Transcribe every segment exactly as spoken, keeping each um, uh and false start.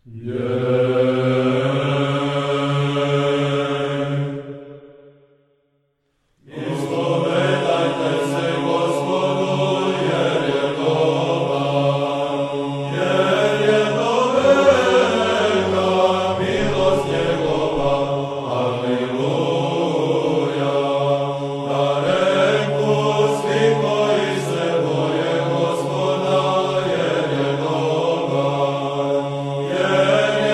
Yeah.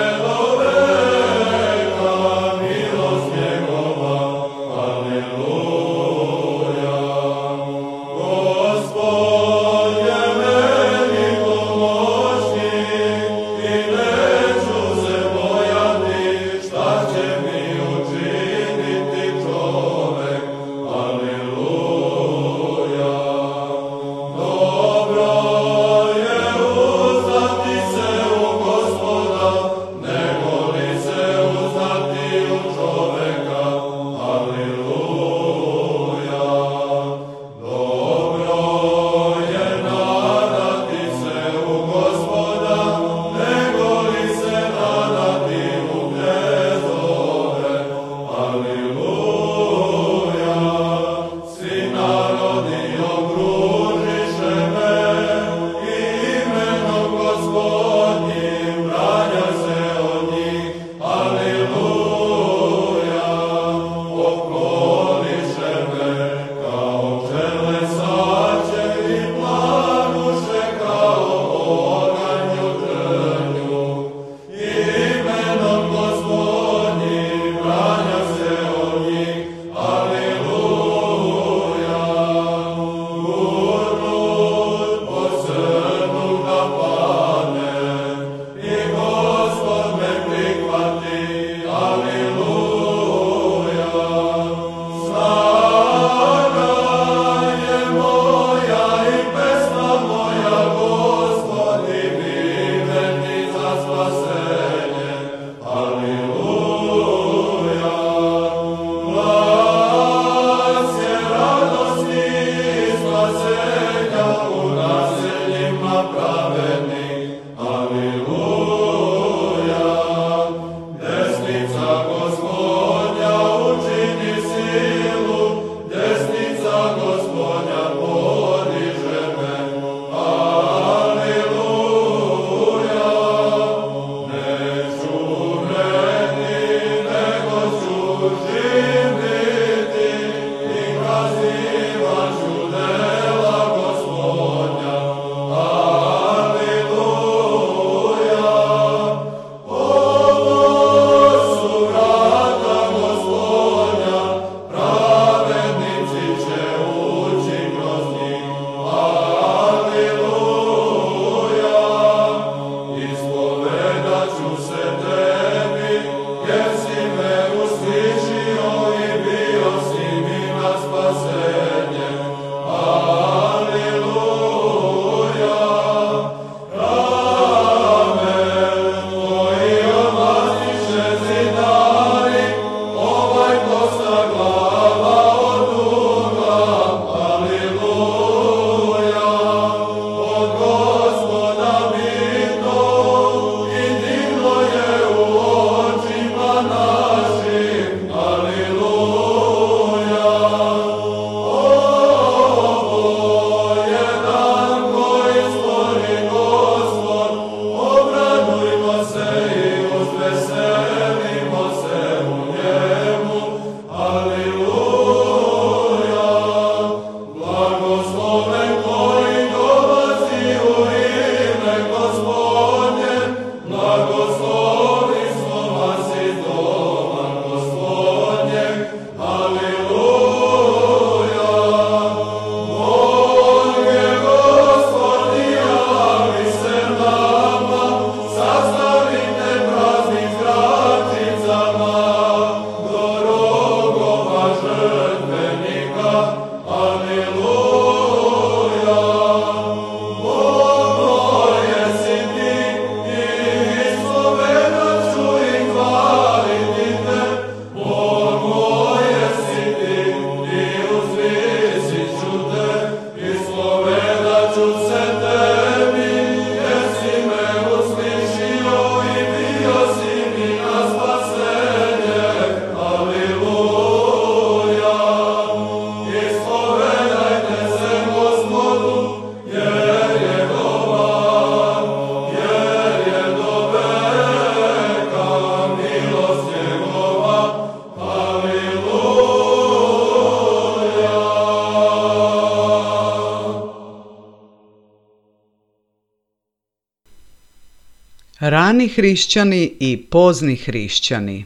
Rani hrišćani i pozni hrišćani.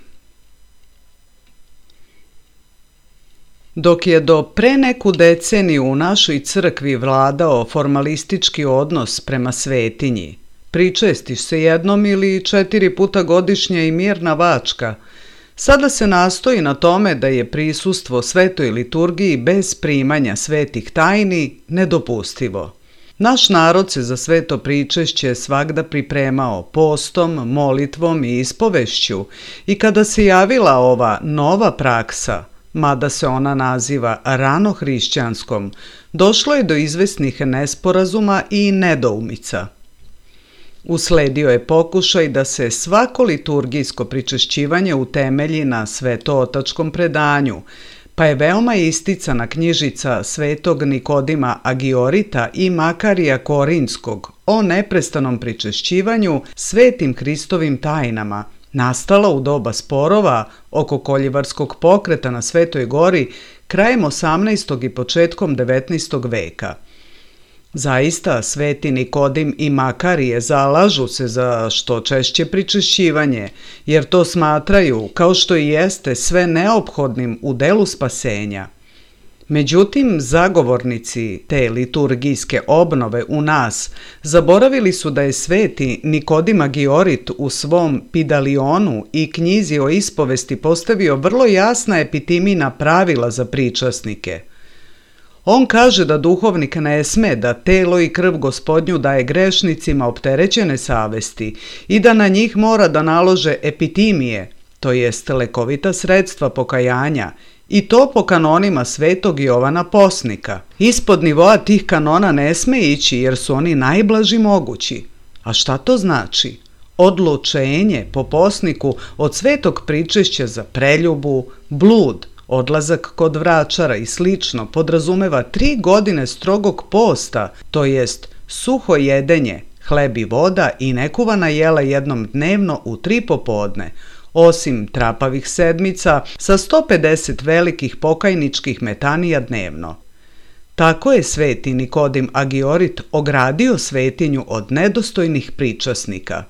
Dok je do pre neku deceniju u našoj crkvi vladao formalistički odnos prema svetinji, pričestiš se jednom ili četiri puta godišnje i mirna vačka, sada se nastoji na tome da je prisustvo svetoj liturgiji bez primanja svetih tajni nedopustivo. Naš narod se za sveto pričešće svagda pripremao postom, molitvom i ispovešću i kada se javila ova nova praksa, mada se ona naziva ranohrišćanskom, došlo je do izvesnih nesporazuma i nedoumica. Usledio je pokušaj da se svako liturgijsko pričešćivanje utemelji na svetootačkom predanju, pa je veoma isticana knjižica svetog Nikodima Agiorita i Makarija Korinskog o neprestanom pričešćivanju svetim Hristovim tajnama, nastala u doba sporova oko koljevarskog pokreta na Svetoj gori krajem osamnaestog i početkom devetnaestog veka. Zaista, sveti Nikodim i Makarije zalažu se za što češće pričešćivanje, jer to smatraju, kao što i jeste, sve neophodnim u delu spasenja. Međutim, zagovornici te liturgijske obnove u nas zaboravili su da je sveti Nikodim Agiorit u svom Pidalionu i knjizi o ispovesti postavio vrlo jasna epitimina pravila za pričasnike. On kaže da duhovnik ne sme da telo i krv Gospodnju daje grešnicima opterećene savesti i da na njih mora da nalože epitimije, to jest lekovita sredstva pokajanja, i to po kanonima svetog Jovana Posnika. Ispod nivoa tih kanona ne sme ići jer su oni najblaži mogući. A šta to znači? Odlučenje po posniku od svetog pričešća za preljubu, blud, odlazak kod vračara i slično podrazumeva tri godine strogog posta, to jest suho jedenje, hleb i voda i nekuvana jela jednom dnevno u tri popodne, osim trapavih sedmica sa sto pedeset velikih pokajničkih metanija dnevno. Tako je sveti Nikodim Agiorit ogradio svetinju od nedostojnih pričasnika.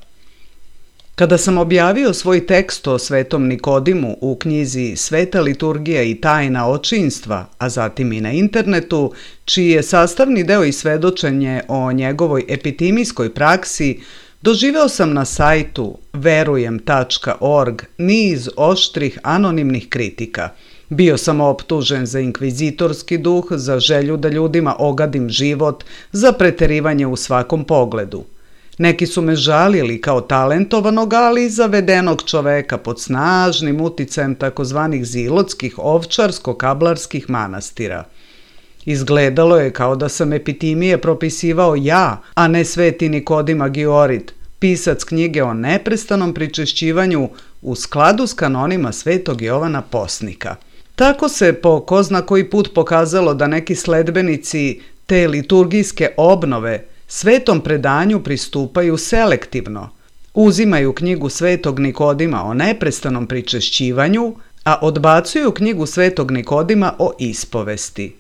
Kada sam objavio svoj tekst o svetom Nikodimu u knjizi Sveta liturgija i tajna očinstva, a zatim i na internetu, čiji je sastavni deo i svedočenje o njegovoj epitimijskoj praksi, doživeo sam na sajtu verujem tačka org niz oštrih anonimnih kritika. Bio sam optužen za inkvizitorski duh, za želju da ljudima ogadim život, za preterivanje u svakom pogledu. Neki su me žalili kao talentovanog, ali zavedenog čoveka pod snažnim uticajem takozvanih zilotskih ovčarsko-kablarskih manastira. Izgledalo je kao da sam epitimije propisivao ja, a ne sveti Nikodim Agiorit, pisac knjige o neprestanom pričešćivanju u skladu s kanonima svetog Jovana Posnika. Tako se po ko zna koji put pokazalo da neki sledbenici te liturgijske obnove svetom predanju pristupaju selektivno. Uzimaju knjigu svetog Nikodima o neprestanom pričešćivanju, a odbacuju knjigu svetog Nikodima o ispovesti.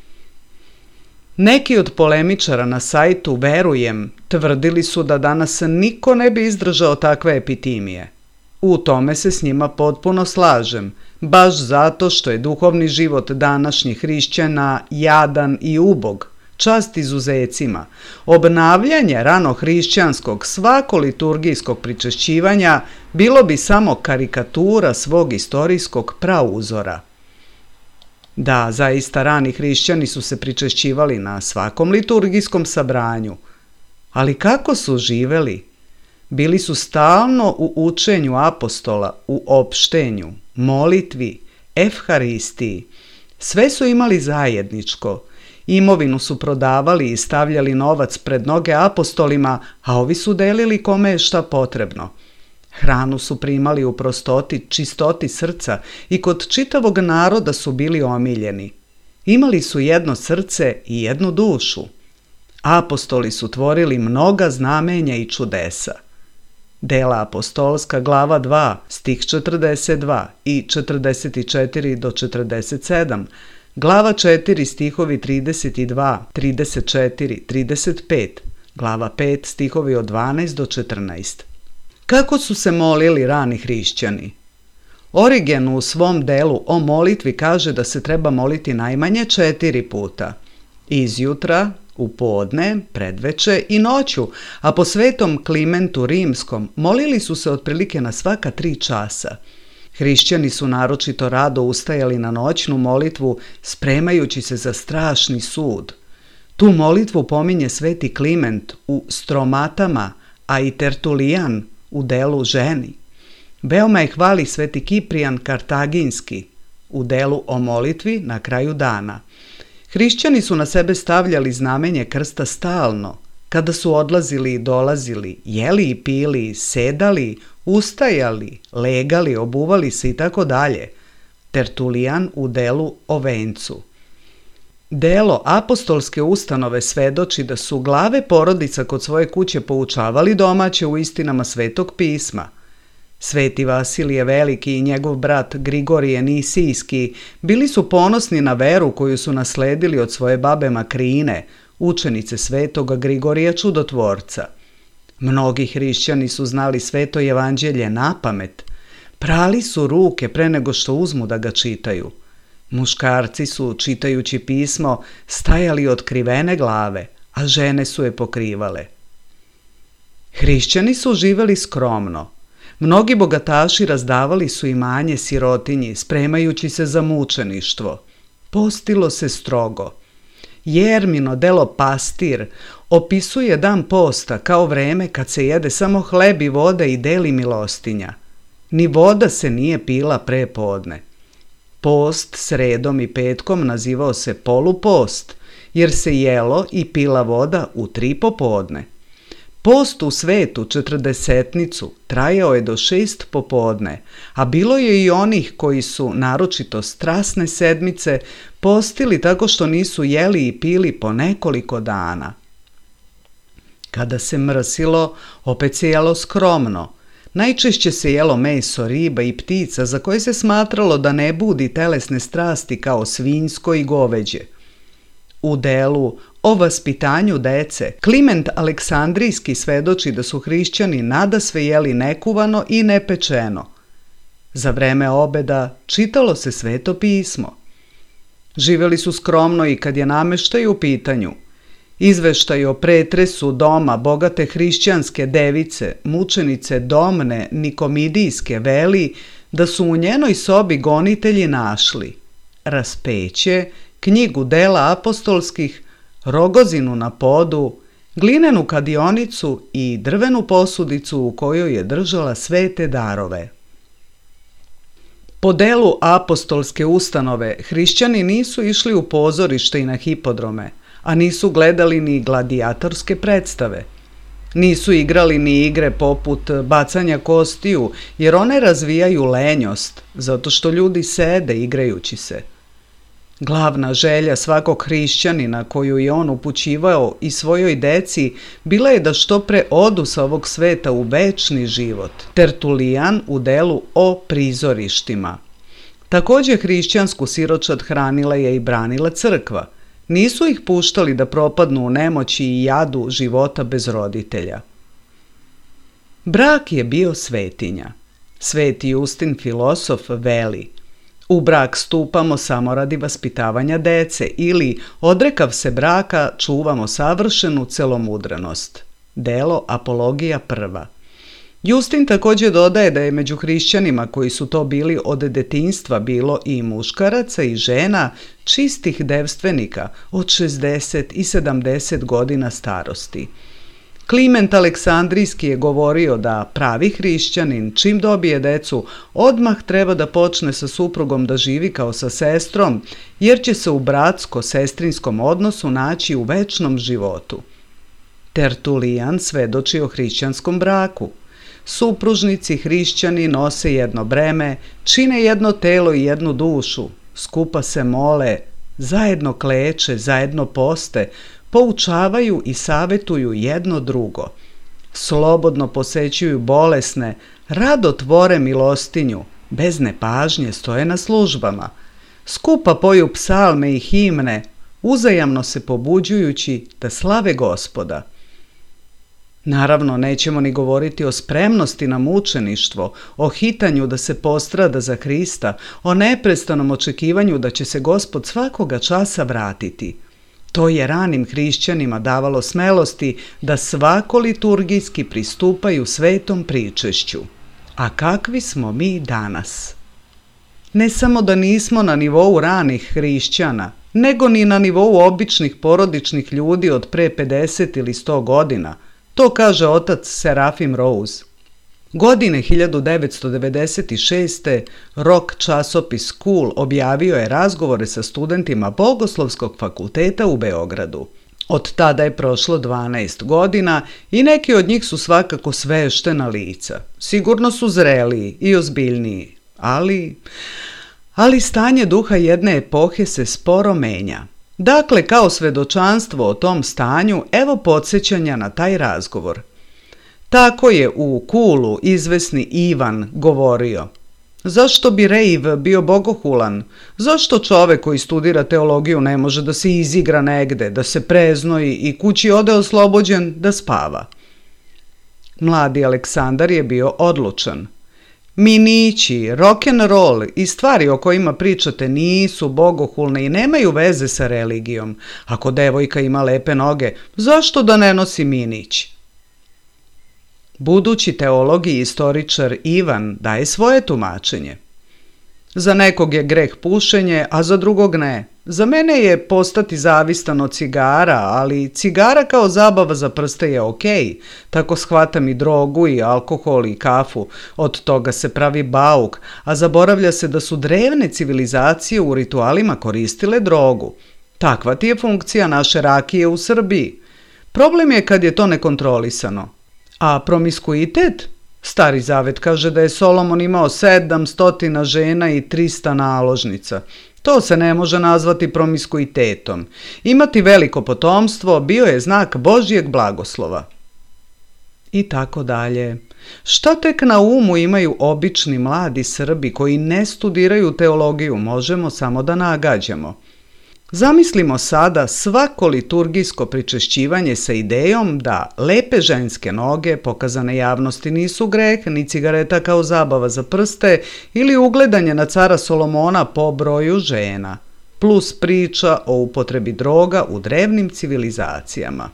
Neki od polemičara na sajtu Verujem tvrdili su da danas niko ne bi izdržao takve epitimije. U tome se s njima potpuno slažem, baš zato što je duhovni život današnjih hrišćana jadan i ubog, čast izuzecima. Obnavljanje ranohrišćanskog svako liturgijskog pričešćivanja bilo bi samo karikatura svog istorijskog prauzora. Da, zaista rani hrišćani su se pričešćivali na svakom liturgijskom sabranju. Ali kako su živeli? Bili su stalno u učenju apostola, u opštenju, molitvi, evharistiji. Sve su imali zajedničko. Imovinu su prodavali i stavljali novac pred noge apostolima, a ovi su delili kome je šta potrebno. Hranu su primali u prostoti, čistoti srca i kod čitavog naroda su bili omiljeni. Imali su jedno srce i jednu dušu. Apostoli su tvorili mnoga znamenja i čudesa. Dela apostolska, glava dva, stih četrdeset dva i četrdeset četiri do četrdeset sedam, glava četiri, stihovi trideset dva, trideset četiri, trideset pet, glava pet, stihovi od dvanaest do četrnaest. Kako su se molili rani hrišćani? Origen u svom delu o molitvi kaže da se treba moliti najmanje četiri puta. Izjutra, u podne, predveče i noću, a po svetom Klimentu Rimskom molili su se otprilike na svaka tri časa. Hrišćani su naročito rado ustajali na noćnu molitvu, spremajući se za strašni sud. Tu molitvu pominje sveti Kliment u Stromatama, a i Tertulijan u delu Ženi. Veoma je hvali sveti Kiprijan Kartaginski u delu o molitvi na kraju dana. Hrišćani su na sebe stavljali znamenje krsta stalno, kada su odlazili i dolazili, jeli i pili, sedali, ustajali, legali, obuvali se i tako dalje. Tertulijan u delu o vencu. Delo apostolske ustanove svedoči da su glave porodica kod svoje kuće poučavali domaće u istinama svetog pisma. Sveti Vasilije Veliki i njegov brat Grigorije Nisijski bili su ponosni na veru koju su nasledili od svoje babe Makrine, učenice svetoga Grigorija Čudotvorca. Mnogi hrišćani su znali sveto evanđelje napamet. Prali su ruke pre nego što uzmu da ga čitaju. Muškarci su, čitajući pismo, stajali otkrivene glave, a žene su je pokrivale. Hrišćani su živeli skromno. Mnogi bogataši razdavali su imanje sirotinji, spremajući se za mučeništvo. Postilo se strogo. Jermino delo Pastir opisuje dan posta kao vreme kad se jede samo hleb i voda i deli milostinja. Ni voda se nije pila pre podne. Post sredom i petkom nazivao se polupost, jer se jelo i pila voda u tri popodne. Post u svetu četrdesetnicu trajao je do šest popodne, a bilo je i onih koji su, naročito strasne sedmice, postili tako što nisu jeli i pili po nekoliko dana. Kada se mrsilo, opet se jelo skromno. Najčešće se jelo meso, riba i ptica za koje se smatralo da ne budi telesne strasti kao svinjsko i goveđe. U delu o vaspitanju dece, Kliment Aleksandrijski svedoči da su hrišćani nadasve jeli nekuvano i nepečeno. Za vreme obeda čitalo se sveto pismo. Živeli su skromno i kad je nameštaj u pitanju. Izveštaj o pretresu doma bogate hrišćanske device, mučenice Domne Nikomidijske, veli da su u njenoj sobi gonitelji našli raspeće, knjigu dela apostolskih, rogozinu na podu, glinenu kadionicu i drvenu posudicu u kojoj je držala svete darove. Po delu apostolske ustanove, hrišćani nisu išli u pozorište i na hipodrome, a nisu gledali ni gladijatorske predstave. Nisu igrali ni igre poput bacanja kostiju, jer one razvijaju lenjost, zato što ljudi sede igrajući se. Glavna želja svakog hrišćanina koju je on upućivao i svojoj deci bila je da što pre odu sa ovog sveta u večni život. Tertulijan u delu o prizorištima. Također hrišćansku siročad hranila je i branila crkva. Nisu ih puštali da propadnu u nemoći i jadu života bez roditelja. Brak je bio svetinja. Sveti Justin filosof veli: u brak stupamo samo radi vaspitavanja dece ili, odrekav se braka, čuvamo savršenu celomudrenost. Delo Apologija prva. Justin također dodaje da je među hrišćanima koji su to bili od detinjstva bilo i muškaraca i žena, čistih devstvenika od šezdeset i sedamdeset godina starosti. Kliment Aleksandrijski je govorio da pravi hrišćanin, čim dobije decu, odmah treba da počne sa suprugom da živi kao sa sestrom, jer će se u bratsko-sestrinskom odnosu naći u večnom životu. Tertulijan svedoči o hrišćanskom braku. Supružnici hrišćani nose jedno breme, čine jedno telo i jednu dušu, skupa se mole, zajedno kleče, zajedno poste, poučavaju i savetuju jedno drugo. Slobodno posećuju bolesne, rado tvore milostinju, bez nepažnje stoje na službama. Skupa poju psalme i himne, uzajamno se pobuđujući da slave Gospoda. Naravno, nećemo ni govoriti o spremnosti na mučeništvo, o hitanju da se postrada za Hrista, o neprestanom očekivanju da će se Gospod svakoga časa vratiti. To je ranim hrišćanima davalo smelosti da svako liturgijski pristupaju svetom pričešću. A kakvi smo mi danas? Ne samo da nismo na nivou ranih hrišćana, nego ni na nivou običnih porodičnih ljudi od pre pedeset ili sto godina. To kaže otac Serafim Rose. Godine hiljadu devetsto devedeset šeste. Rock časopis School objavio je razgovore sa studentima Bogoslovskog fakulteta u Beogradu. Od tada je prošlo dvanaest godina i neki od njih su svakako sveštena lica. Sigurno su zreliji i ozbiljniji, ali... Ali stanje duha jedne epohe se sporo menja. Dakle, kao svedočanstvo o tom stanju, evo podsjećanja na taj razgovor. Tako je u Kulu izvesni Ivan govorio: zašto bi rejv bio bogohulan? Zašto čovek koji studira teologiju ne može da se izigra negde, da se preznoji i kući ode oslobođen da spava? Mladi Aleksandar je bio odlučan. Minići, rock'n'roll i stvari o kojima pričate nisu bogohulne i nemaju veze sa religijom. Ako devojka ima lepe noge, zašto da ne nosi minić? Budući teolog i istoričar Ivan daje svoje tumačenje. Za nekog je greh pušenje, a za drugog ne. Za mene je postati zavistan od cigara, ali cigara kao zabava za prste je okej. Tako shvatam i drogu i alkohol i kafu. Od toga se pravi bauk, a zaboravlja se da su drevne civilizacije u ritualima koristile drogu. Takva ti je funkcija naše rakije u Srbiji. Problem je kad je to nekontrolisano. A promiskuitet? Stari zavet kaže da je Solomon imao sedam stotina žena i trista naložnica. To se ne može nazvati promiskuitetom. Imati veliko potomstvo bio je znak Božjeg blagoslova. I tako dalje. Šta tek na umu imaju obični mladi Srbi koji ne studiraju teologiju, možemo samo da nagađamo. Zamislimo sada svako liturgijsko pričešćivanje sa idejom da lepe ženske noge pokazane javnosti nisu greh, ni cigareta kao zabava za prste ili ugledanje na cara Solomona po broju žena, plus priča o upotrebi droga u drevnim civilizacijama.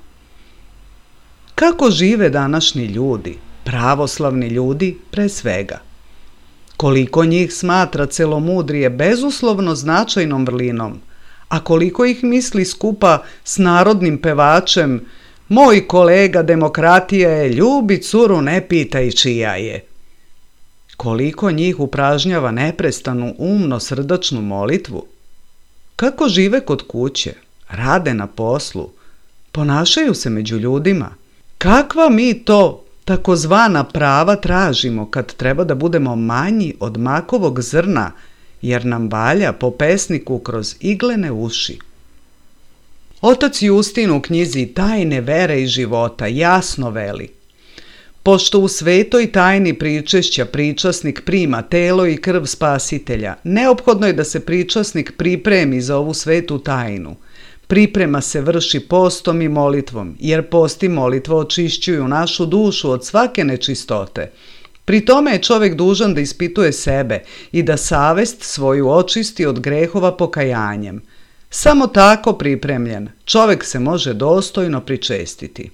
Kako žive današnji ljudi, pravoslavni ljudi pre svega? Koliko njih smatra celomudrije bezuslovno značajnom vrlinom, a koliko ih misli skupa s narodnim pevačem "Moj kolega demokratija je, ljubi curu, ne pitaj čija je"? Koliko njih upražnjava neprestanu umno srdačnu molitvu? Kako žive kod kuće, rade na poslu, ponašaju se među ljudima? Kakva mi to takozvana prava tražimo kad treba da budemo manji od makovog zrna, jer nam valja po pesniku kroz iglene uši? Otac Justin u knjizi Tajne vere i života jasno veli: pošto u svetoj tajni pričešća pričasnik prima telo i krv Spasitelja, neophodno je da se pričasnik pripremi za ovu svetu tajnu. Priprema se vrši postom i molitvom, jer post i molitva očišćuju našu dušu od svake nečistote. Pri tome je čovjek dužan da ispituje sebe i da savest svoju očisti od grehova pokajanjem. Samo tako pripremljen čovjek se može dostojno pričestiti.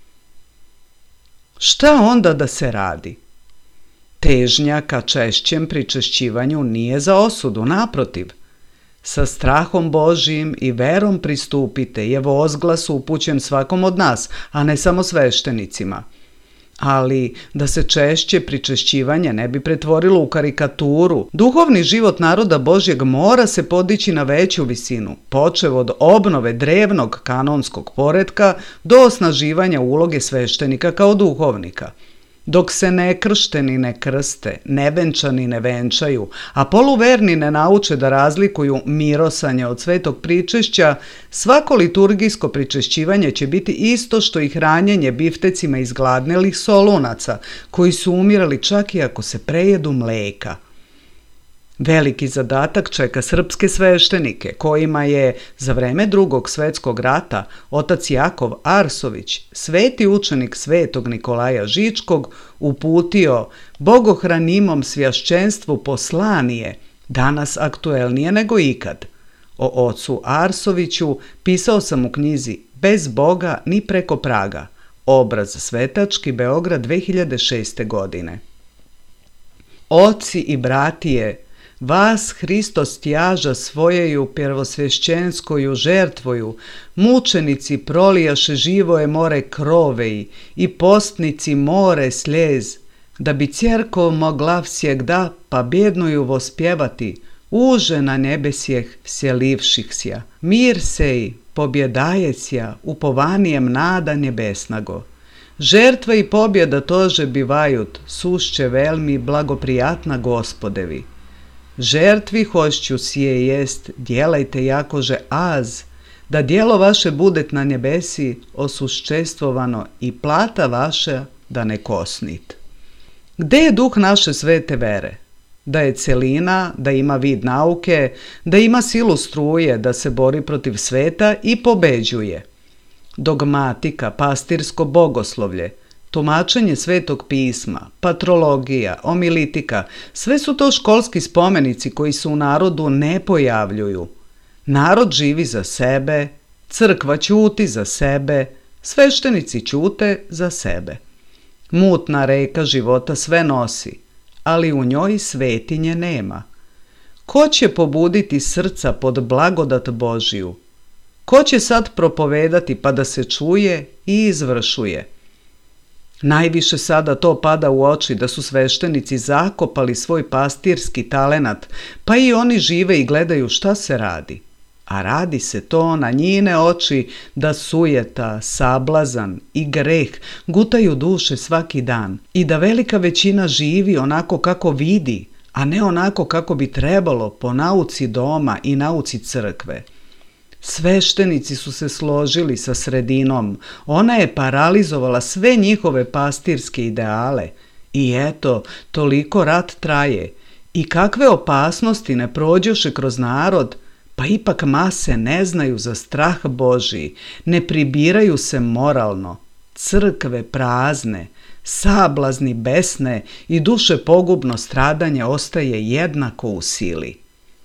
Šta onda da se radi? Težnja ka češćem pričešćivanju nije za osudu, naprotiv. Sa strahom Božijim i verom pristupite je vozglas upućen svakom od nas, a ne samo sveštenicima. Ali da se češće pričešćivanje ne bi pretvorilo u karikaturu, duhovni život naroda Božjeg mora se podići na veću visinu, počev od obnove drevnog kanonskog poretka do osnaživanja uloge sveštenika kao duhovnika. Dok se nekršteni ne krste, nevenčani ne venčaju, a poluverni ne nauče da razlikuju mirosanje od svetog pričešća, svako liturgijsko pričešćivanje će biti isto što i hranjenje biftecima izgladnelih solunaca, koji su umirali čak i ako se prejedu mleka. Veliki zadatak čeka srpske sveštenike, kojima je za vreme Drugog svetskog rata otac Jakov Arsović, sveti učenik svetog Nikolaja Žičkog, uputio bogohranimom svjašćenstvu poslanije, danas aktuelnije nego ikad. O ocu Arsoviću pisao sam u knjizi Bez Boga ni preko praga, obraz svetački, Beograd, dve hiljade šeste. godine. Oci i bratije, vas Hristos tjaža svojeju prvosvešćenskoju žertvoju, mučenici prolijaše živoje more kroveji i postnici more sljez, da bi cjerkov mogla всегда победную vospjevati, uže na nebesjeh vselivših sja. Mir sej, pobjedajecija, upovanijem nada nebesnago. Žertva i pobjeda tože bivajut, sušće velmi blagoprijatna Gospodevi. Žertvi hošću sije jest, djelajte jakože az, da djelo vaše budet na nebesi osuščestvovano i plata vaša da ne kosnit. Gde je duh naše svete vere? Da je celina, da ima vid nauke, da ima silu struje, da se bori protiv sveta i pobeđuje. Dogmatika, pastirsko bogoslovlje, tumačenje svetog pisma, patrologija, omilitika, sve su to školski spomenici koji se u narodu ne pojavljuju. Narod živi za sebe, crkva ćuti za sebe, sveštenici ćute za sebe. Mutna reka života sve nosi, ali u njoj svetinje nema. Ko će pobuditi srca pod blagodat Božiju? Ko će sad propovedati pa da se čuje i izvršuje? Najviše sada to pada u oči da su sveštenici zakopali svoj pastirski talenat, pa i oni žive i gledaju šta se radi. A radi se to na njine oči da sujeta, sablazan i greh gutaju duše svaki dan i da velika većina živi onako kako vidi, a ne onako kako bi trebalo po nauci doma i nauci crkve. Sveštenici su se složili sa sredinom, ona je paralizovala sve njihove pastirske ideale i eto, toliko rat traje i kakve opasnosti ne prođoše kroz narod, pa ipak mase ne znaju za strah Božiji, ne pribiraju se moralno, crkve prazne, sablazni besne i duše pogubno stradanje ostaje jednako u sili.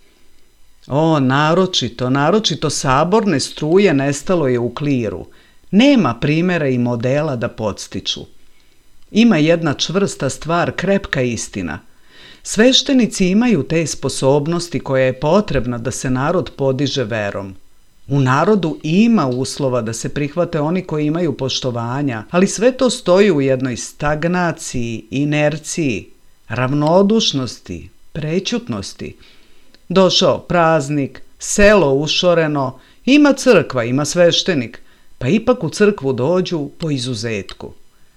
O, naročito, naročito saborne struje nestalo je u kliru. Nema primjera i modela da podstiču. Ima jedna čvrsta stvar, krepka istina. Sveštenici imaju te sposobnosti koja je potrebna da se narod podiže verom. U narodu ima uslova da se prihvate oni koji imaju poštovanja, ali sve to stoji u jednoj stagnaciji, inerciji, ravnodušnosti, prećutnosti. Došao praznik, selo ušoreno, ima crkva, ima sveštenik, pa ipak u crkvu dođu po izuzetku.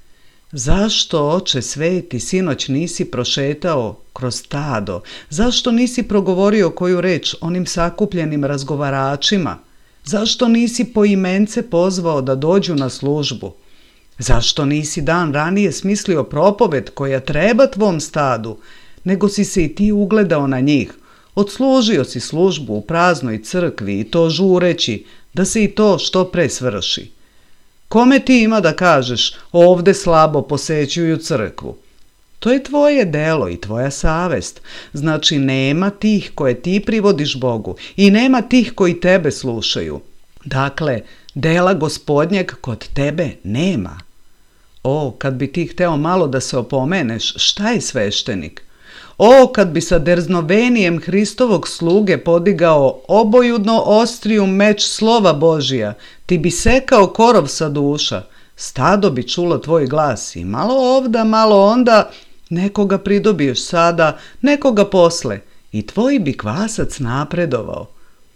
Zašto, oče sveti, sinoć nisi prošetao kroz stado? Zašto nisi progovorio koju reč onim sakupljenim razgovaračima? Zašto nisi poimence pozvao da dođu na službu? Zašto nisi dan ranije smislio propoved koja treba tvom stadu, nego si se i ti ugledao na njih? Odslužio si službu u praznoj crkvi i to žureći da se i to što pre svrši. Kome ti ima da kažeš ovde slabo posećuju crkvu? To je tvoje delo i tvoja savest. Znači nema tih koje ti privodiš Bogu i nema tih koji tebe slušaju. Dakle, dela Gospodnjeg kod tebe nema. O, kad bi ti hteo malo da se opomeneš, šta je sveštenik? O, kad bi sa drznovenijem Hristovog sluge podigao obojudno ostriju meč slova Božija, ti bi sekao korov sa duša, stado bi čulo tvoj glas i malo ovda, malo onda, nekoga pridobiješ sada, nekoga posle i tvoj bi kvasac napredovao.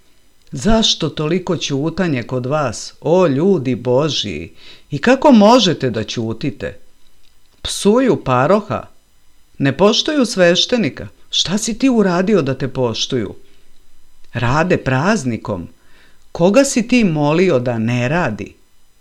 Zašto toliko ćutanje kod vas, o ljudi Božiji, i kako možete da ćutite? Psuju paroha, ne poštuju sveštenika. Šta si ti uradio da te poštuju? Rade praznikom. Koga si ti molio da ne radi?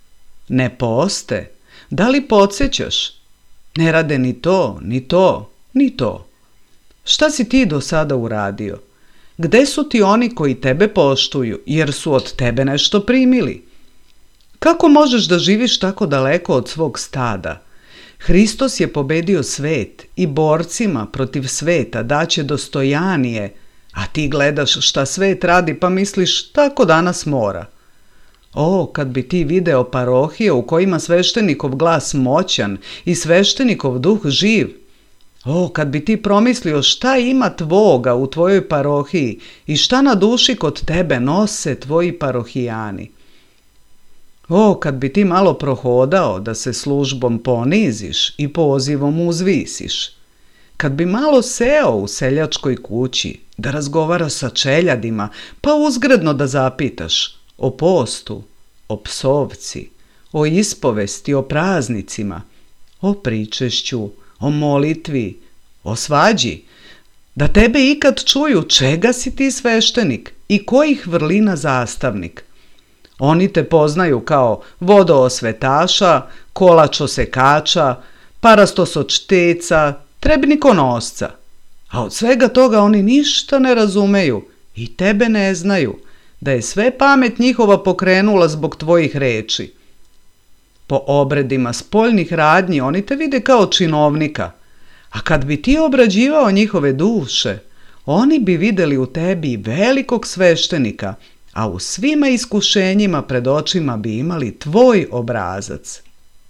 Ne poste. Da li podsjećaš? Ne rade ni to, ni to, ni to. Šta si ti do sada uradio? Gde su ti oni koji tebe poštuju, jer su od tebe nešto primili? Kako možeš da živiš tako daleko od svog stada? Hristos je pobedio svet i borcima protiv sveta daće dostojanije, a ti gledaš šta svet radi pa misliš tako danas mora. O, kad bi ti video parohije u kojima sveštenikov glas moćan i sveštenikov duh živ. O, kad bi ti promislio šta ima tvoga u tvojoj parohiji i šta na duši kod tebe nose tvoji parohijani. O, kad bi ti malo prohodao da se službom poniziš i pozivom uzvisiš. Kad bi malo seo u seljačkoj kući da razgovara sa čeljadima, pa uzgredno da zapitaš o postu, o psovci, o ispovesti, o praznicima, o pričešću, o molitvi, o svađi, da tebe ikad čuju čega si ti sveštenik i kojih vrlina zastavnik. Oni te poznaju kao vodoosvetaša, kolačosekača, parastosočteca, trebnikonosca, a od svega toga oni ništa ne razumeju i tebe ne znaju, da je sve pamet njihova pokrenula zbog tvojih reči. Po obredima spoljnih radnji oni te vide kao činovnika, a kad bi ti obrađivao njihove duše, oni bi videli u tebi velikog sveštenika, a u svima iskušenjima pred očima bi imali tvoj obrazac.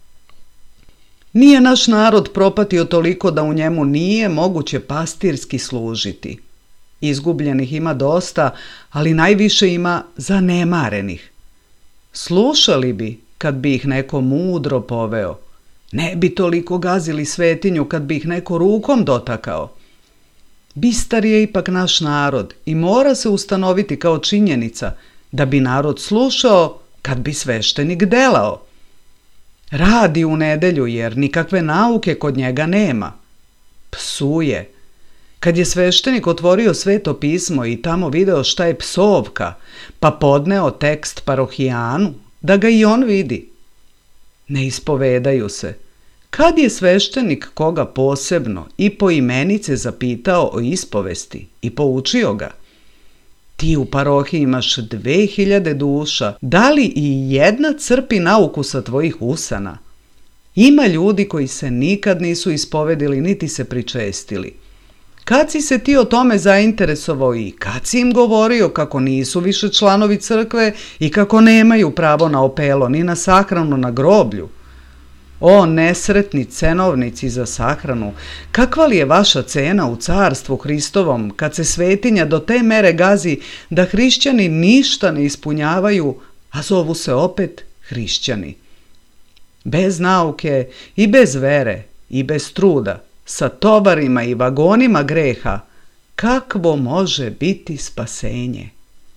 Nije naš narod propatio toliko da u njemu nije moguće pastirski služiti. Izgubljenih ima dosta, ali najviše ima zanemarenih. Slušali bi kad bi ih neko mudro poveo. Ne bi toliko gazili svetinju kad bi ih neko rukom dotakao. Bistar je ipak naš narod i mora se ustanoviti kao činjenica da bi narod slušao kad bi sveštenik delao. Radi u nedelju jer nikakve nauke kod njega nema. Psuje. Kad je sveštenik otvorio Sveto pismo i tamo video šta je psovka, pa podneo tekst parohijanu, da ga i on vidi. Ne ispovedaju se. Kad je sveštenik koga posebno i po imenice zapitao o ispovesti i poučio ga? Ti u parohiji imaš dve hiljade duša, da li i jedna crpi nauku sa tvojih usana? Ima ljudi koji se nikad nisu ispovedili niti se pričestili. Kad si se ti o tome zainteresovao i kad si im govorio kako nisu više članovi crkve i kako nemaju pravo na opelo ni na sahranu na groblju? O nesretni cenovnici za sahranu, kakva li je vaša cena u carstvu Hristovom kad se svetinja do te mere gazi da hrišćani ništa ne ispunjavaju, a zovu se opet hrišćani? Bez nauke i bez vere i bez truda, sa tovarima i vagonima greha, kakvo može biti spasenje?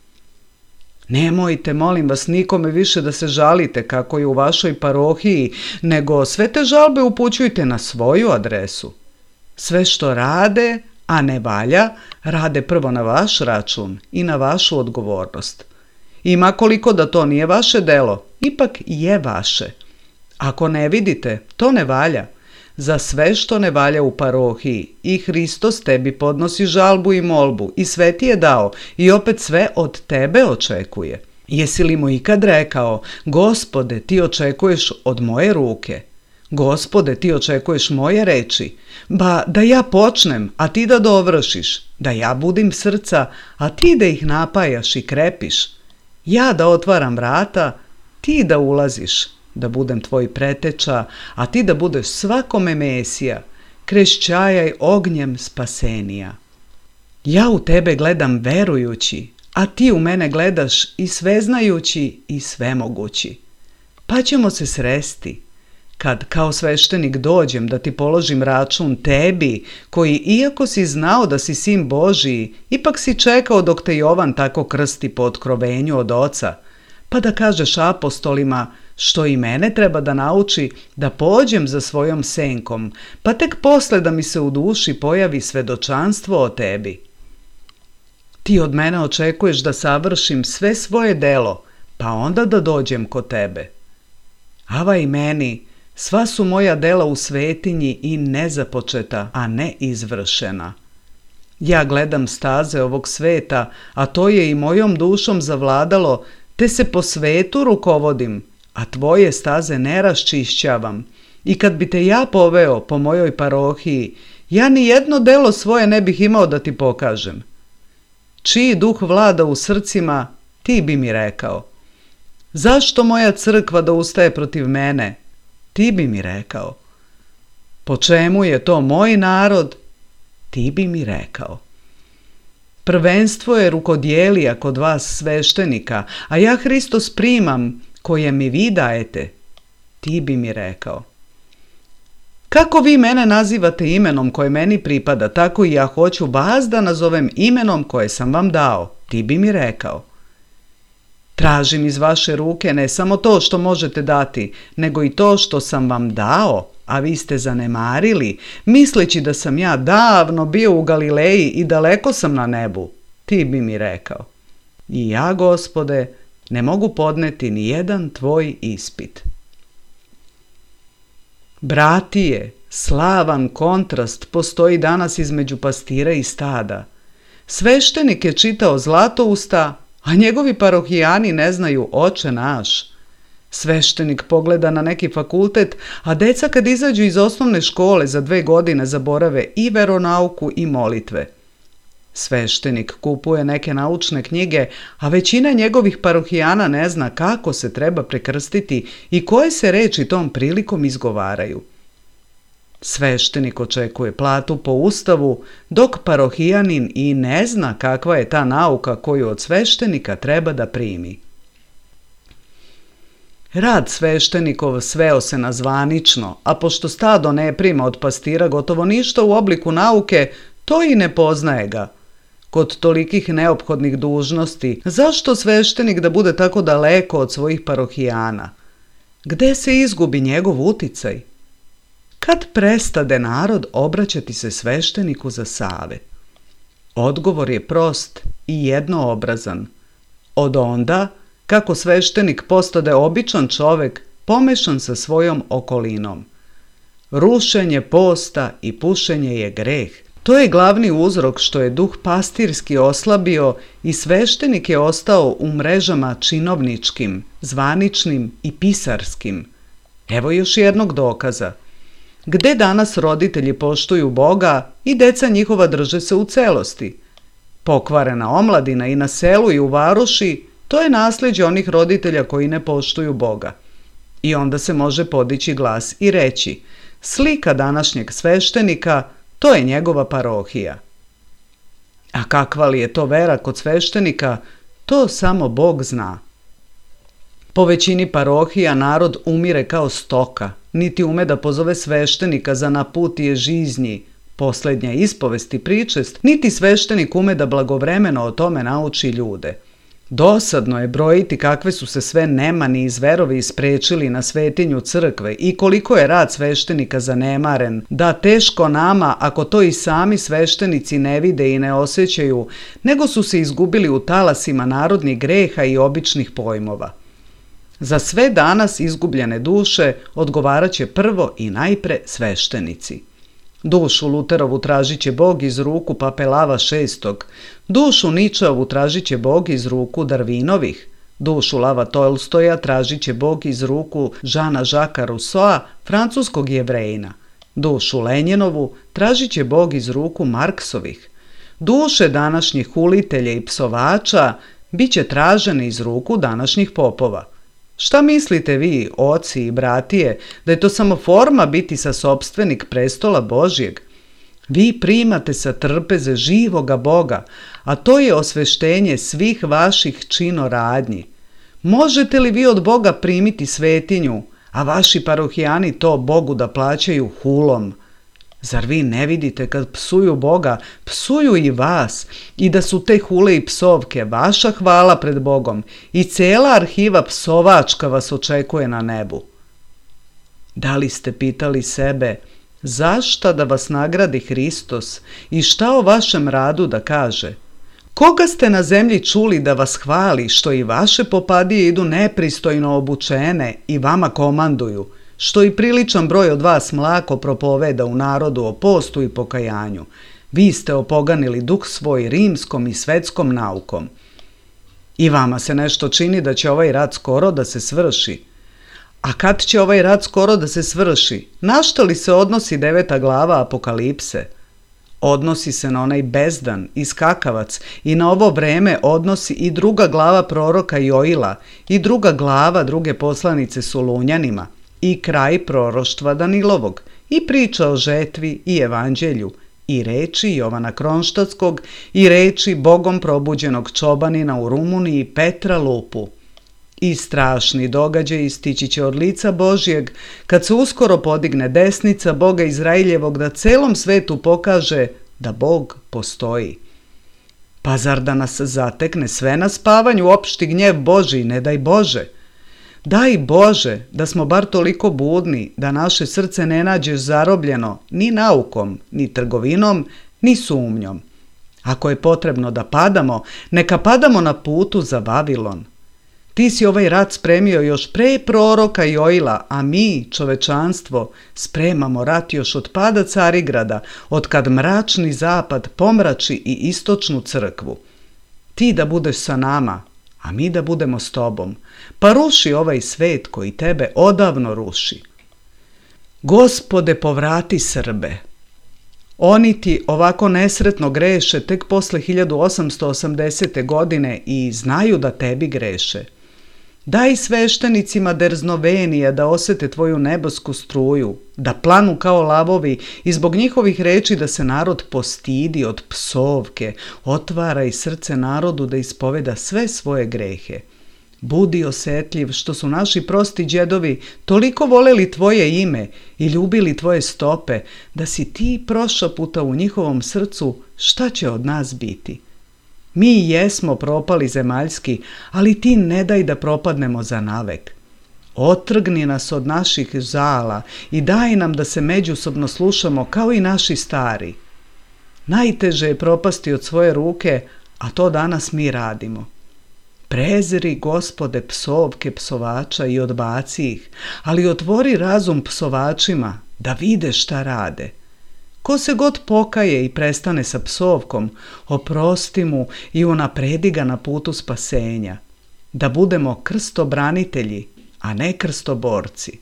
Nemojte, molim vas, nikome više da se žalite kako je u vašoj parohiji, nego sve te žalbe upućujte na svoju adresu. Sve što rade, a ne valja, rade prvo na vaš račun i na vašu odgovornost. I makoliko da to nije vaše delo, ipak je vaše. Ako ne vidite, to ne valja. Za sve što ne valja u parohiji i Hristos tebi podnosi žalbu i molbu i sve ti je dao i opet sve od tebe očekuje. Jesi li mu ikad rekao, Gospode, ti očekuješ od moje ruke? Gospode, ti očekuješ moje reči? Ba, da ja počnem, a ti da dovršiš, da ja budim srca, a ti da ih napajaš i krepiš. Ja da otvaram vrata, ti da ulaziš. Da budem tvoj preteča, a ti da budeš svakome Mesija, krešćajaj ognjem spasenija. Ja u tebe gledam verujući, a ti u mene gledaš i sveznajući i svemogući. Pa ćemo se sresti, kad kao sveštenik dođem da ti položim račun tebi, koji iako si znao da si sin Božiji, ipak si čekao dok te Jovan tako krsti po otkrovenju od oca, pa da kažeš apostolima što i mene treba da nauči da pođem za svojom senkom, pa tek posle da mi se u duši pojavi svedočanstvo o tebi. Ti od mene očekuješ da savršim sve svoje delo, pa onda da dođem kod tebe. Ava i meni, sva su moja dela u svetinji i nezapočeta, a ne izvršena. Ja gledam staze ovog sveta, a to je i mojom dušom zavladalo, te se po svetu rukovodim, a tvoje staze ne raščišćavam. I kad bi te ja poveo po mojoj parohiji, ja ni jedno delo svoje ne bih imao da ti pokažem. Čiji duh vlada u srcima, ti bi mi rekao. Zašto moja crkva da ustaje protiv mene? Ti bi mi rekao. Po čemu je to moj narod? Ti bi mi rekao. Prvenstvo je rukodjelija kod vas sveštenika, a ja Hristos primam, koje mi vi dajete. Ti bi mi rekao. Kako vi mene nazivate imenom koje meni pripada, tako i ja hoću vas da nazovem imenom koje sam vam dao. Ti bi mi rekao. Tražim iz vaše ruke ne samo to što možete dati, nego i to što sam vam dao, a vi ste zanemarili, misleći da sam ja davno bio u Galileji i daleko sam na nebu. Ti bi mi rekao. I ja, Gospode, ne mogu podneti ni jedan tvoj ispit. Bratije, slavan kontrast postoji danas između pastira i stada. Sveštenik je čitao Zlatousta, a njegovi parohijani ne znaju Oče naš. Sveštenik pogleda na neki fakultet, a deca kad izađu iz osnovne škole za dve godine zaborave i veronauku i molitve. Sveštenik kupuje neke naučne knjige, a većina njegovih parohijana ne zna kako se treba prekrstiti i koje se reči tom prilikom izgovaraju. Sveštenik očekuje platu po ustavu, dok parohijanin i ne zna kakva je ta nauka koju od sveštenika treba da primi. Rad sveštenikov sveo se na zvanično, a pošto stado ne prima od pastira gotovo ništa u obliku nauke, to i ne poznaje ga. Kod tolikih neophodnih dužnosti, zašto sveštenik da bude tako daleko od svojih parohijana? Gde se izgubi njegov uticaj? Kad prestade narod obraćati se svešteniku za savet? Odgovor je prost i jednoobrazan. Od onda, kako sveštenik postade običan čovek, pomešan sa svojom okolinom. Rušenje posta i pušenje je greh. To je glavni uzrok što je duh pastirski oslabio i sveštenik je ostao u mrežama činovničkim, zvaničnim i pisarskim. Evo još jednog dokaza. Gde danas roditelji poštuju Boga i deca njihova drže se u celosti? Pokvarena omladina i na selu i u varoši, to je nasljeđe onih roditelja koji ne poštuju Boga. I onda se može podići glas i reći, slika današnjeg sveštenika, to je njegova parohija. A kakva li je to vera kod sveštenika, to samo Bog zna. Po većini parohija narod umire kao stoka, niti ume da pozove sveštenika za naputije žiznji, posljednja ispovest i pričest, niti sveštenik ume da blagovremeno o tome nauči ljude. Dosadno je brojiti kakve su se sve nemani i zverovi isprečili na svetinju crkve i koliko je rad sveštenika zanemaren, da teško nama ako to i sami sveštenici ne vide i ne osjećaju, nego su se izgubili u talasima narodnih greha i običnih pojmova. Za sve danas izgubljene duše odgovarat će prvo i najpre sveštenici. Dušu Luterovu tražit će Bog iz ruku pape Lava šestog, dušu Ničeovu tražit će Bog iz ruku Darvinovih, dušu Lava Tolstoja tražit će Bog iz ruku Žana Žaka Rusoa, francuskog Jevrejina, dušu Lenjinovu tražit će Bog iz ruku Marksovih, duše današnjih hulitelja i psovača bit će tražene iz ruku današnjih popova. Šta mislite vi, oci i bratije, da je to samo forma biti sa sopstvenik prestola Božjeg? Vi primate sa trpeze živoga Boga, a to je osveštenje svih vaših činoradnji. Možete li vi od Boga primiti svetinju, a vaši parohijani to Bogu da plaćaju hulom? Zar vi ne vidite kad psuju Boga, psuju i vas i da su te hule i psovke vaša hvala pred Bogom i cela arhiva psovačka vas očekuje na nebu? Da li ste pitali sebe, zašta da vas nagradi Hristos i šta o vašem radu da kaže? Koga ste na zemlji čuli da vas hvali što i vaše popadije idu nepristojno obučene i vama komanduju, što i priličan broj od vas mlako propoveda u narodu o postu i pokajanju? Vi ste opoganili duh svoj rimskom i svetskom naukom. I vama se nešto čini da će ovaj rat skoro da se svrši. A kad će ovaj rat skoro da se svrši? Na šta li se odnosi deveta glava Apokalipse? Odnosi se na onaj bezdan i skakavac i na ovo vreme odnosi i druga glava proroka Joila i druga glava druge poslanice Solunjanima i kraj proroštva Danilovog i priča o žetvi i evanđelju i reči Jovana Kronštatskog i reči Bogom probuđenog čobanina u Rumuniji Petra Lupu. I strašni događaj stići će od lica Božjeg kad se uskoro podigne desnica Boga Izraeljevog da celom svetu pokaže da Bog postoji. Pa zar da nas zatekne sve na spavanju opšti gnjev Božji, ne daj Bože? Daj Bože da smo bar toliko budni da naše srce ne nađeš zarobljeno ni naukom, ni trgovinom, ni sumnjom. Ako je potrebno da padamo, neka padamo na putu za Vavilon. Ti si ovaj rat spremio još pre proroka Joila, a mi, čovečanstvo, spremamo rat još od pada Carigrada, od kad mračni zapad pomrači i istočnu crkvu. Ti da budeš sa nama, a mi da budemo s tobom, pa ruši ovaj svet koji tebe odavno ruši. Gospode, povrati Srbe. Oni ti ovako nesretno greše tek posle hiljadu osamsto osamdesete. godine i znaju da tebi greše. Daj sveštenicima derznovenije da osete tvoju nebosku struju, da planu kao lavovi i zbog njihovih reči da se narod postidi od psovke, otvara i srce narodu da ispoveda sve svoje grehe. Budi osetljiv što su naši prosti đedovi toliko voleli tvoje ime i ljubili tvoje stope, da si ti prošao puta u njihovom srcu šta će od nas biti. Mi jesmo propali zemaljski, ali ti ne daj da propadnemo za navek. Otrgni nas od naših žala i daj nam da se međusobno slušamo kao i naši stari. Najteže je propasti od svoje ruke, a to danas mi radimo. Prezri, Gospode, psovke psovača i odbaci ih, ali otvori razum psovačima da vide šta rade. Ko se god pokaje i prestane sa psovkom, oprosti mu i unapredi ga na putu spasenja, da budemo krstobranitelji, a ne krstoborci.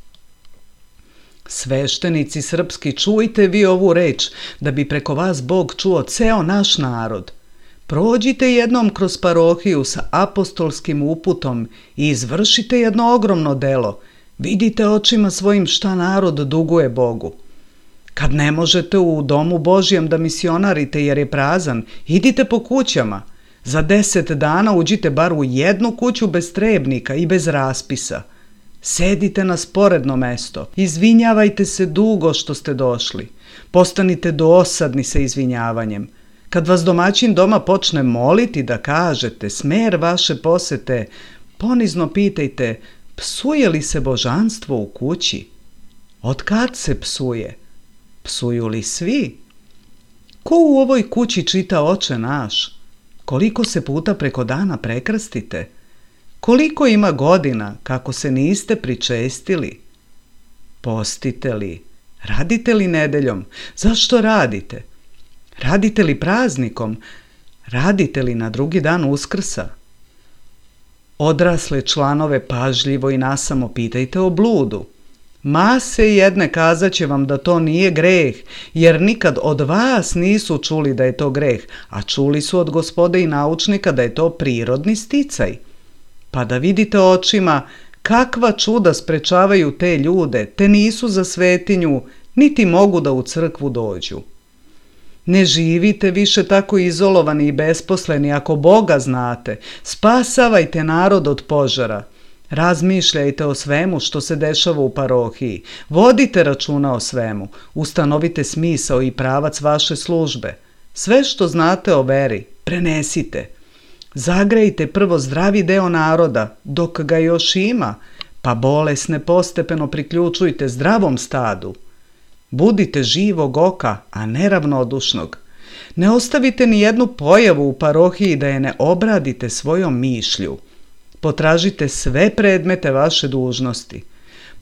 Sveštenici srpski, čujte vi ovu reč, da bi preko vas Bog čuo ceo naš narod. Prođite jednom kroz parohiju sa apostolskim uputom i izvršite jedno ogromno delo. Vidite očima svojim šta narod duguje Bogu. Kad ne možete u domu Božjem da misionarite jer je prazan, idite po kućama. Za deset dana uđite bar u jednu kuću bez trebnika i bez raspisa. Sedite na sporedno mesto, izvinjavajte se dugo što ste došli. Postanite dosadni sa izvinjavanjem. Kad vas domaćin doma počne moliti da kažete smer vaše posete, ponizno pitajte, psuje li se božanstvo u kući? Od kad se psuje? Psuju li svi? Ko u ovoj kući čita Oče naš? Koliko se puta preko dana prekrstite? Koliko ima godina kako se niste pričestili? Postite li? Radite li nedeljom? Zašto radite? Radite li praznikom? Radite li na drugi dan Uskrsa? Odrasle članove pažljivo i nasamo pitajte o bludu. Mase jedne kazat će vam da to nije greh, jer nikad od vas nisu čuli da je to greh, a čuli su od Gospode i naučnika da je to prirodni sticaj. Pa da vidite očima kakva čuda sprečavaju te ljude, te nisu za svetinju, niti mogu da u crkvu dođu. Ne živite više tako izolovani i besposleni ako Boga znate. Spasavajte narod od požara. Razmišljajte o svemu što se dešava u parohiji. Vodite računa o svemu. Ustanovite smisao i pravac vaše službe. Sve što znate o veri, prenesite. Zagrejte prvo zdravi deo naroda, dok ga još ima, pa bolesne postepeno priključujte zdravom stadu. Budite živog oka, a ne ravnodušnog. Ne ostavite ni jednu pojavu u parohiji da je ne obradite svojom mišlju. Potražite sve predmete vaše dužnosti.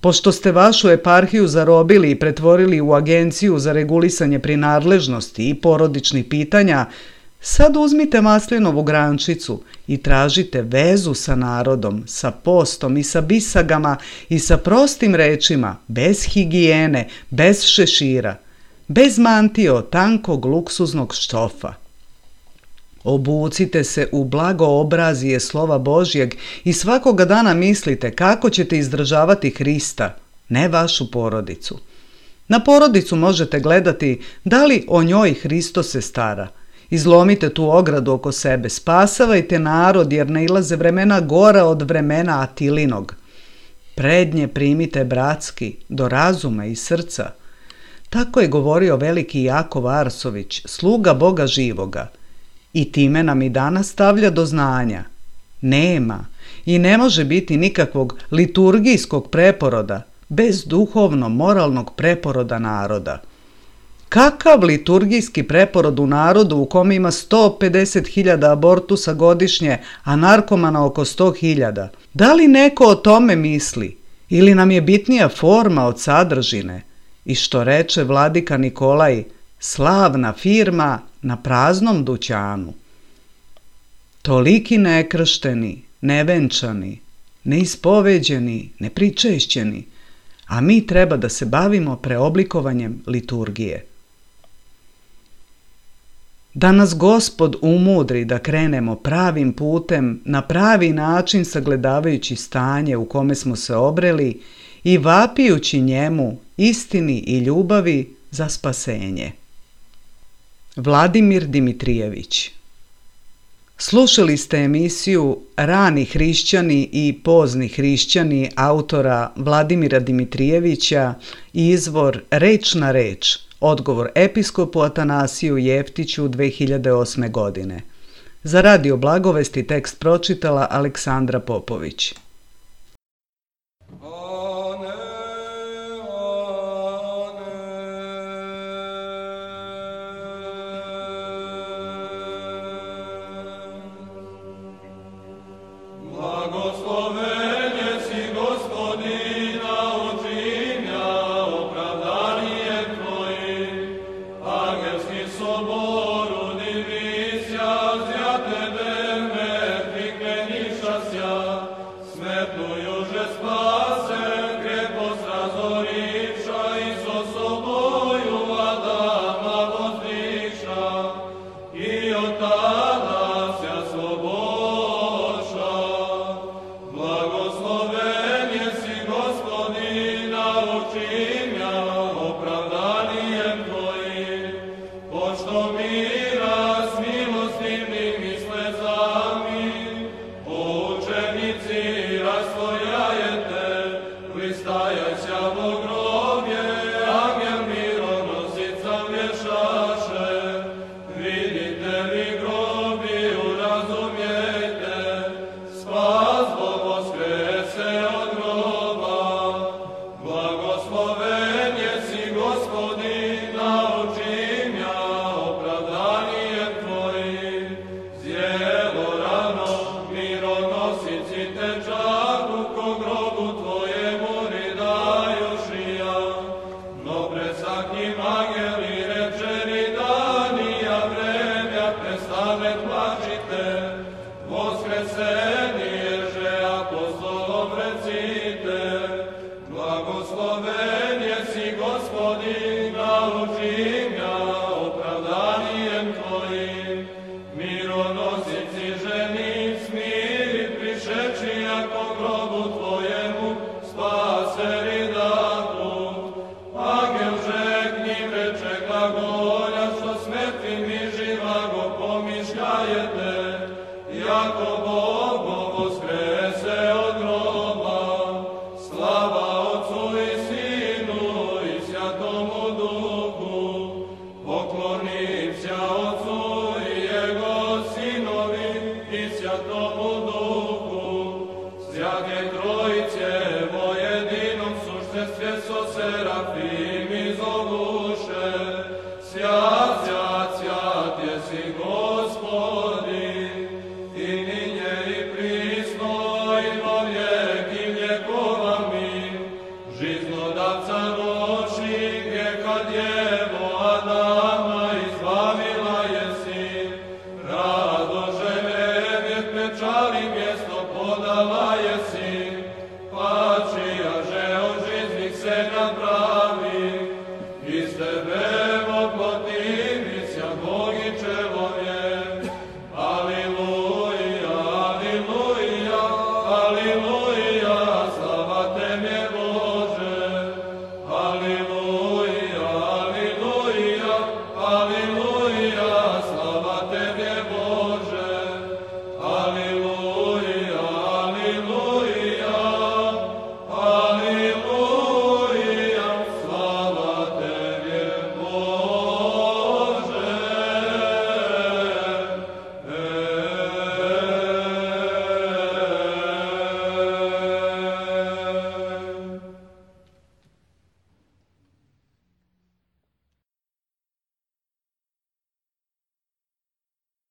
Pošto ste vašu eparhiju zarobili i pretvorili u agenciju za regulisanje prinadležnosti i porodičnih pitanja, sad uzmite maslinovu grančicu i tražite vezu sa narodom, sa postom i sa bisagama i sa prostim rečima, bez higijene, bez šešira, bez mantije od tankog luksuznog štofa. Obucite se u blagoobrazije slova Božjeg i svakoga dana mislite kako ćete izdržavati Hrista, ne vašu porodicu. Na porodicu možete gledati da li o njoj Hristo se stara. Izlomite tu ogradu oko sebe, spasavajte narod jer nailaze vremena gora od vremena Atilinog. Prednje primite bratski, do razuma i srca. Tako je govorio veliki Jakov Arsović, sluga Boga živoga. I time nam i danas stavlja do znanja. Nema i ne može biti nikakvog liturgijskog preporoda bez duhovno-moralnog preporoda naroda. Kakav liturgijski preporod u narodu u kome ima sto pedeset hiljada abortusa godišnje, a narkomana oko sto hiljada? Da li neko o tome misli? Ili nam je bitnija forma od sadržine? I što reče vladika Nikolaj, slavna firma na praznom dućanu. Toliki nekršteni, nevenčani, neispoveđeni, nepričešćeni, a mi treba da se bavimo preoblikovanjem liturgije. Da nas Gospod umudri da krenemo pravim putem, na pravi način sagledavajući stanje u kome smo se obreli i vapijući njemu, istini i ljubavi za spasenje. Vladimir Dimitrijević. Slušali ste emisiju Rani hrišćani i pozni hrišćani autora Vladimira Dimitrijevića, izvor Reč na reč, odgovor episkopu Atanasiju Jeftiću dve hiljade osme. godine. Za Radio Blagovesti tekst pročitala Aleksandra Popović. Trojice, vo jedinom suštenstve so serafim.